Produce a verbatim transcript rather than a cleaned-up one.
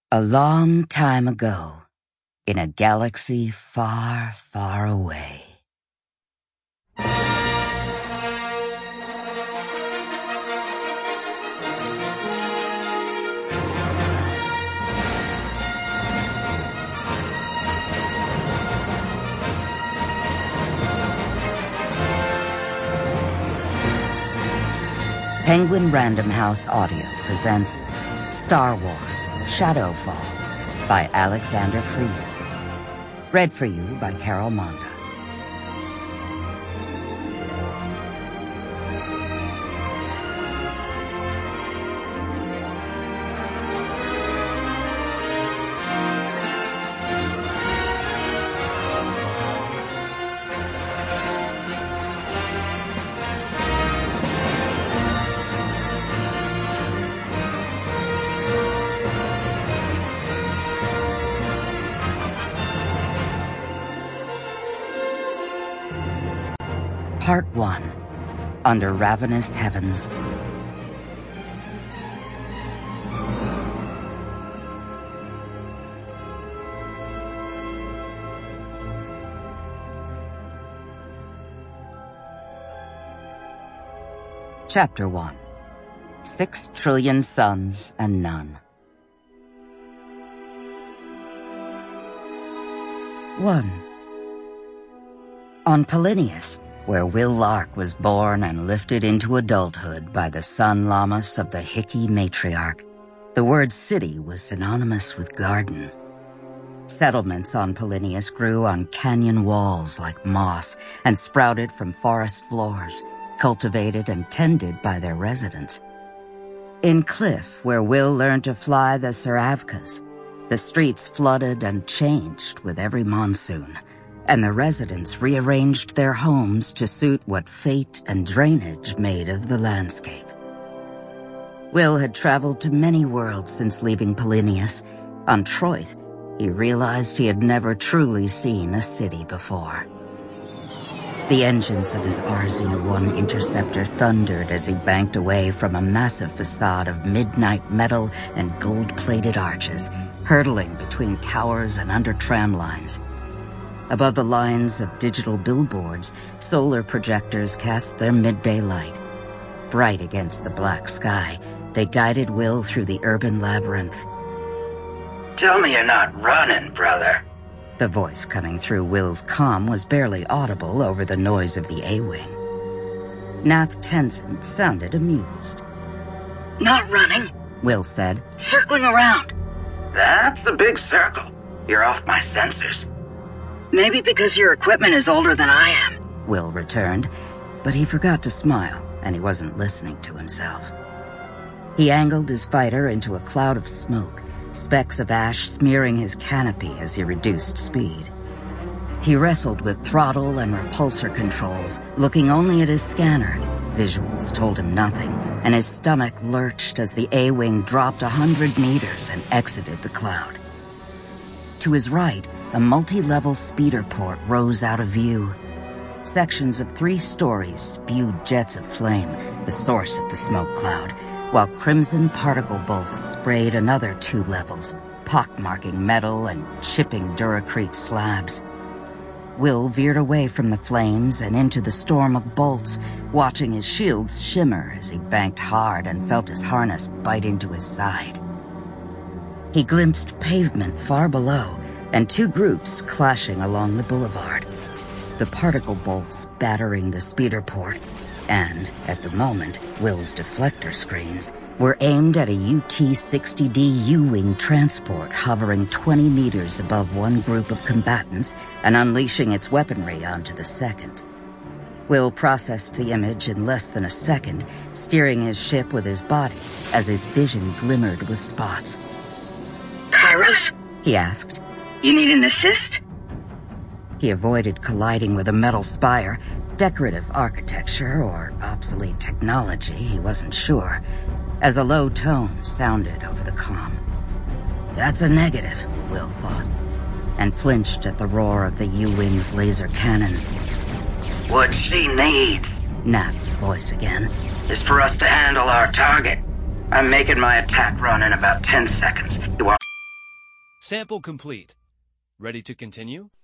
A long time ago, in a galaxy far, far away. Penguin Random House Audio presents Star Wars Shadowfall by Alexander Freed. Read for you by Carol Monda. Part one. Under Ravenous Heavens. Chapter one. Six Trillion Suns and None. One. On Polinius, where Will Lark was born and lifted into adulthood by the Sun Llamas of the Hickey matriarch, the word city was synonymous with garden. Settlements on Polinius grew on canyon walls like moss and sprouted from forest floors, cultivated and tended by their residents. In Cliff, where Will learned to fly the Saravkas, the streets flooded and changed with every monsoon, and the residents rearranged their homes to suit what fate and drainage made of the landscape. Will had traveled to many worlds since leaving Polinius. On Troith, he realized he had never truly seen a city before. The engines of his R Z one Interceptor thundered as he banked away from a massive facade of midnight metal and gold-plated arches, hurtling between towers and under tram lines. Above the lines of digital billboards, solar projectors cast their midday light. Bright against the black sky, they guided Will through the urban labyrinth. Tell me you're not running, brother. The voice coming through Will's comm was barely audible over the noise of the A-Wing. Nath Tenzin sounded amused. Not running, Will said. Circling around. That's a big circle. You're off my sensors. Maybe because your equipment is older than I am, Will returned, but he forgot to smile, and he wasn't listening to himself. He angled his fighter into a cloud of smoke, specks of ash smearing his canopy as he reduced speed. He wrestled with throttle and repulsor controls, looking only at his scanner. Visuals told him nothing, and his stomach lurched as the A-Wing dropped a hundred meters and exited the cloud. To his right, a multi-level speeder port rose out of view. Sections of three stories spewed jets of flame, the source of the smoke cloud, while crimson particle bolts sprayed another two levels, pockmarking metal and chipping Duracrete slabs. Will veered away from the flames and into the storm of bolts, watching his shields shimmer as he banked hard and felt his harness bite into his side. He glimpsed pavement far below, and two groups clashing along the boulevard, the particle bolts battering the speeder port, and, at the moment, Will's deflector screens were aimed at a U T sixty D U-Wing transport hovering twenty meters above one group of combatants and unleashing its weaponry onto the second. Will processed the image in less than a second, steering his ship with his body as his vision glimmered with spots. Kairos? He asked. You need an assist? He avoided colliding with a metal spire, decorative architecture or obsolete technology, he wasn't sure, as a low tone sounded over the comm. That's a negative, Will thought, and flinched at the roar of the U-Wing's laser cannons. What she needs, Nath's voice again, is for us to handle our target. I'm making my attack run in about ten seconds. You are... Sample complete. Ready to continue?